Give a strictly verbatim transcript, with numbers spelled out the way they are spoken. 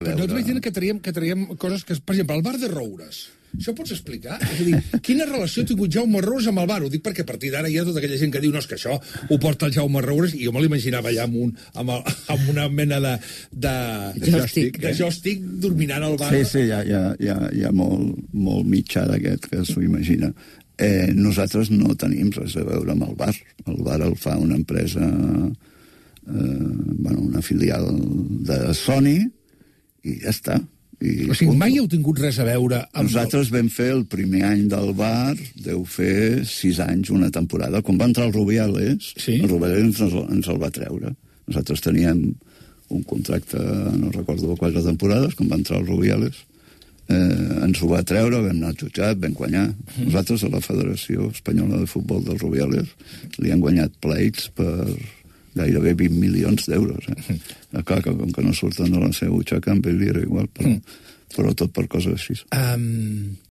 Però no et vaig dir que traiem, que traiem coses que... Per exemple, el bar de Roures. Això pots explicar? És a dir, quina relació ha tingut Jaume Roures amb el bar? Ho dic perquè a partir d'ara hi ha tota aquella gent que diu no, és que això ho porta el Jaume Roures, i jo me l'imaginava allà amb, un, amb, el, amb una mena de... de, de jòstic, de jòstic dominant el bar. Sí, sí, hi ha, hi ha, hi ha, hi ha molt, molt mitjà d'aquest que s'ho imagina. Eh, nosaltres no tenim res a veure amb el bar. El bar el fa una empresa, eh, bueno, una filial de Sony, i ja està. I, o sigui, mai heu tingut res a veure amb... Nosaltres vam fer el primer any del bar, deu fer sis anys, una temporada. Quan va entrar el Rubiales, sí? El Rubiales ens, ens el va treure. Nosaltres teníem un contracte, no recordo, quatre temporades, quan va entrar el Rubiales, eh, ens ho va treure, vam anar al jutjat, vam guanyar. Mm. Nosaltres a la Federació Espanyola de Futbol del Rubiales li han guanyat pleits per gairebé vint milions d'euros. Eh? Clar, que com que no surten de la seva butxaca, amb ell li era igual, però, però tot per coses així. Um,